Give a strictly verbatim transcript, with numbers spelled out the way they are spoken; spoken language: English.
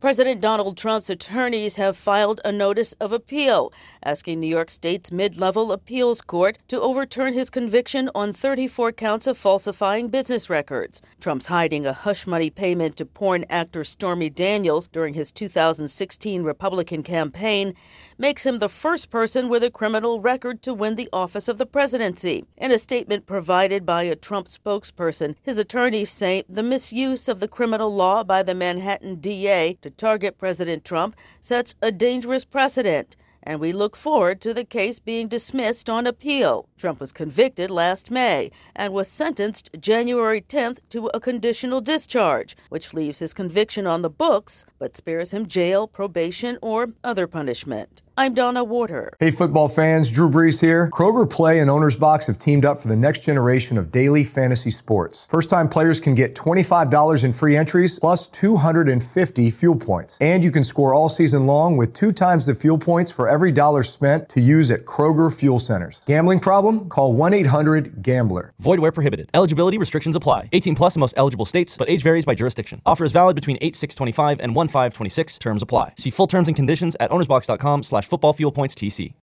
President Donald Trump's attorneys have filed a notice of appeal, asking New York State's mid-level appeals court to overturn his conviction on thirty-four counts of falsifying business records. Trump's hiding a hush money payment to porn actor Stormy Daniels during his two thousand sixteen Republican campaign makes him the first person with a criminal record to win the office of the presidency. In a statement provided by a Trump spokesperson, his attorneys say the misuse of the criminal law by the Manhattan D A to target President Trump sets a dangerous precedent, and we look forward to the case being dismissed on appeal. Trump was convicted last May and was sentenced January tenth to a conditional discharge, which leaves his conviction on the books but spares him jail, probation, or other punishment. I'm Donna Warder. Hey, football fans, Drew Brees here. Kroger Play and Owner's Box have teamed up for the next generation of daily fantasy sports. First-time players can get twenty-five dollars in free entries plus two hundred fifty fuel points. And you can score all season long with two times the fuel points for every dollar spent to use at Kroger Fuel Centers. Gambling problem? Call one eight hundred gambler. Void where prohibited. Eligibility restrictions apply. eighteen plus in most eligible states, but age varies by jurisdiction. Offer is valid between eight six twenty-five and one five twenty-six. Terms apply. See full terms and conditions at ownersbox dot com slash football fuel points T C.